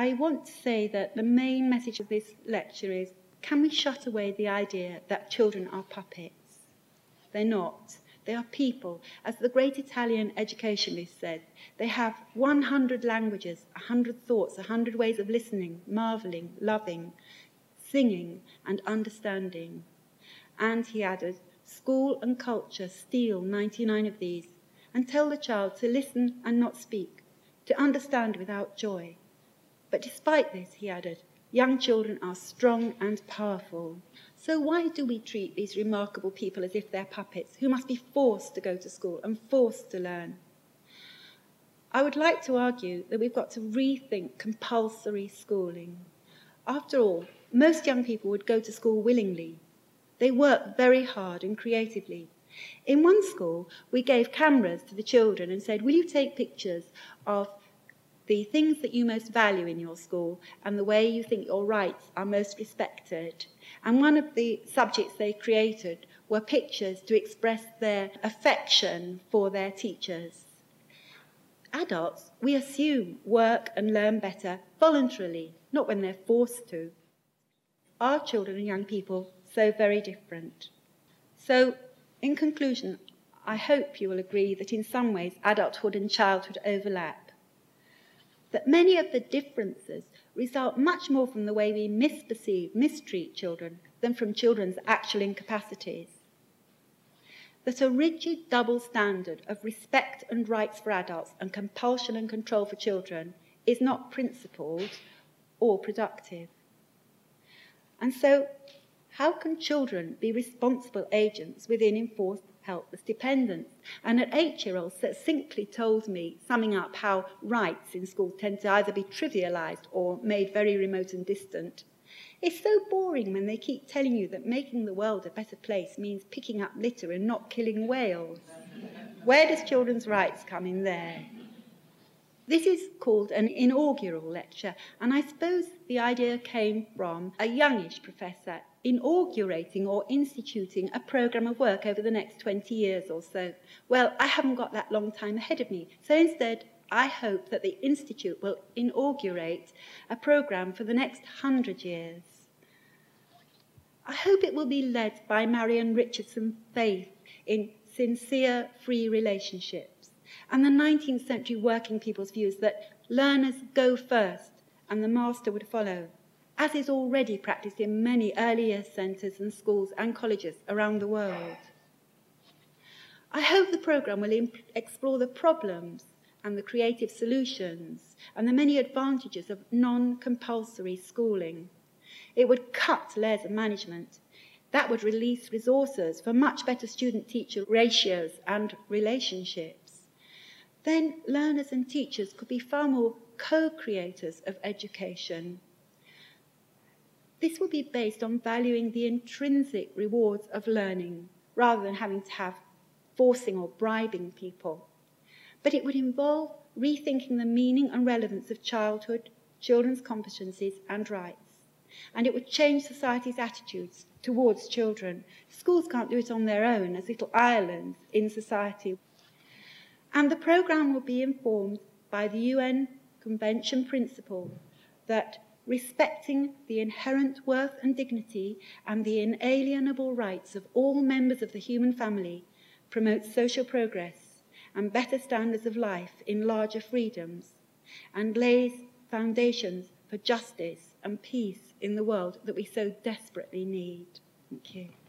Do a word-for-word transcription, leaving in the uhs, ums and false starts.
I want to say that the main message of this lecture is, can we shut away the idea that children are puppets? They're not. They are people. As the great Italian educationalist said, they have one hundred languages, one hundred thoughts, one hundred ways of listening, marvelling, loving, singing, and understanding. And he added, school and culture steal ninety-nine of these and tell the child to listen and not speak, to understand without joy. But despite this, he added, young children are strong and powerful. So why do we treat these remarkable people as if they're puppets who must be forced to go to school and forced to learn? I would like to argue that we've got to rethink compulsory schooling. After all, most young people would go to school willingly. They work very hard and creatively. In one school, we gave cameras to the children and said, will you take pictures of the things that you most value in your school and the way you think your rights are most respected? And one of the subjects they created were pictures to express their affection for their teachers. Adults, we assume, work and learn better voluntarily, not when they're forced to. Our children and young people, so very different. So, in conclusion, I hope you will agree that in some ways adulthood and childhood overlap. That many of the differences result much more from the way we misperceive, mistreat children than from children's actual incapacities. That a rigid double standard of respect and rights for adults and compulsion and control for children is not principled or productive. And so, how can children be responsible agents within enforced helpless dependence? And an eight-year-old succinctly told me, summing up how rights in schools tend to either be trivialised or made very remote and distant. It's so boring when they keep telling you that making the world a better place means picking up litter and not killing whales. Where does children's rights come in there? This is called an inaugural lecture, and I suppose the idea came from a youngish professor inaugurating or instituting a programme of work over the next twenty years or so. Well, I haven't got that long time ahead of me, so instead I hope that the Institute will inaugurate a programme for the next hundred years. I hope it will be led by Marian Richardson faith in sincere, free relationships, and the nineteenth century working people's views that learners go first and the master would follow, as is already practiced in many early years centres and schools and colleges around the world. I hope the programme will explore the problems and the creative solutions and the many advantages of non-compulsory schooling. It would cut layers of management. That would release resources for much better student-teacher ratios and relationships. Then learners and teachers could be far more co-creators of education. This will be based on valuing the intrinsic rewards of learning, rather than having to have forcing or bribing people. But it would involve rethinking the meaning and relevance of childhood, children's competencies and rights. And it would change society's attitudes towards children. Schools can't do it on their own as little islands in society. And the programme will be informed by the U N Convention principle that respecting the inherent worth and dignity and the inalienable rights of all members of the human family promotes social progress and better standards of life in larger freedoms, and lays foundations for justice and peace in the world that we so desperately need. Thank you.